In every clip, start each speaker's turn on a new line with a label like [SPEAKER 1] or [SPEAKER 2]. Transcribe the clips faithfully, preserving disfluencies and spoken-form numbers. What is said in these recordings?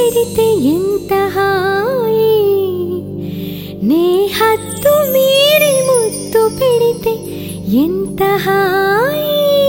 [SPEAKER 1] పెడితే ఎంత హాయి నే హద్దు మీరి ముద్దు పెడితే ఎంత హాయి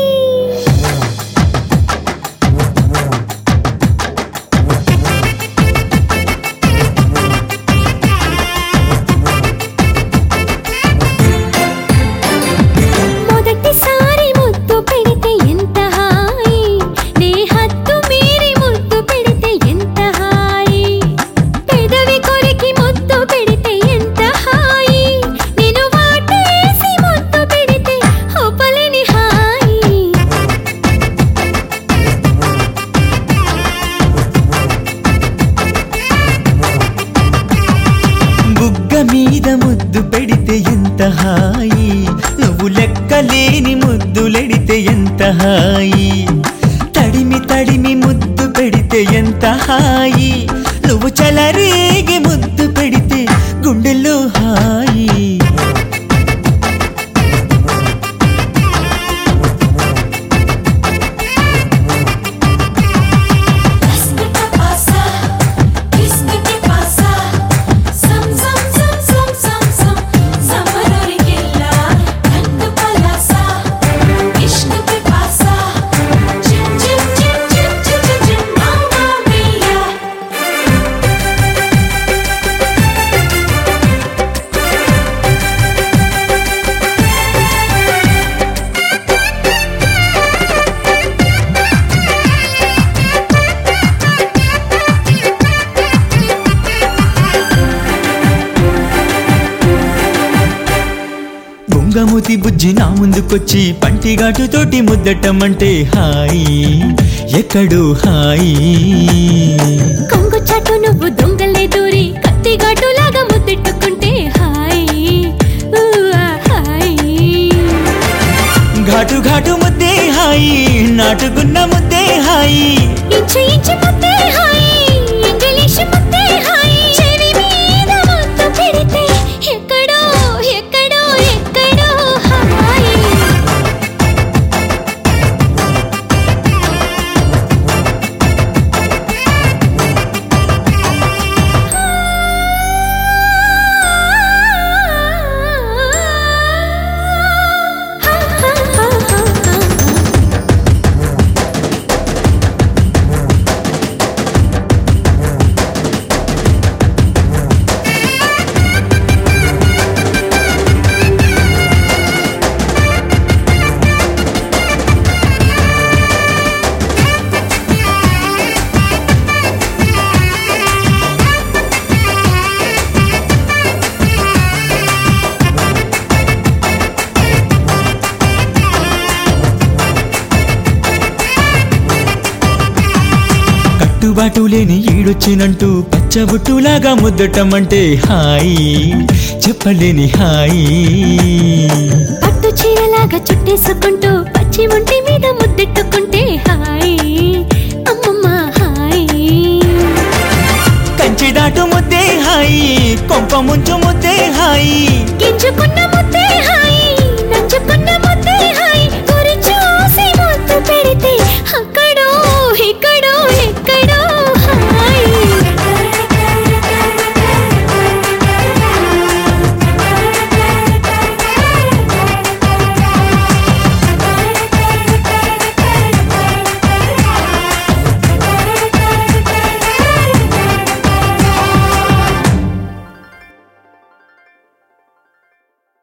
[SPEAKER 2] మీద ముద్దు పెడితే ఎంత హాయి నువ్వు లెక్కలేని ముద్దులెడితే ఎంత హాయి తడిమి తడిమి ముద్దు పెడితే ఎంత హాయి నువ్వు చలరేగి ముద్దు పెడితే గుండెల్లో హాయి బొంగమూతి బుజ్జి నా ముందుకొచ్చి పంటిగాటుతోటి ముద్దటమంటే హాయి ఎక్కడో హాయి
[SPEAKER 1] కొంగు చాటు నువ్వు దొంగలే దూరి కత్తిగాటులాగా ముద్దెట్టుకుంటే హాయి హాయి
[SPEAKER 2] ఘాటు ఘాటు ముద్దే హాయి నాటుకున్న ముద్దే హాయి
[SPEAKER 1] ఇంచు ఇంచు ముద్దే హాయి ఇంగ్లీష్ ముద్దే హాయి చెవి మీద ముద్దు పెడితే ఎక్కడో ఎక్కడో ఎక్కడో హాయి
[SPEAKER 2] కట్టుబాటు లేని ఈడొచ్చినంటూ పచ్చబుట్టులాగా ముద్దటమంటే హాయి చెప్పలేని హాయి
[SPEAKER 1] పట్టు చీరలాగా చుట్టేసుకుంటూ పచ్చి ఒంటి మీద ముద్దెట్టుకుంటే హాయి అమ్మమ్మ హాయి
[SPEAKER 2] కంచి దాటు ముద్దే హాయి కొంప ముంచు ముద్దే హాయి
[SPEAKER 1] గింజుకున్న ముద్ద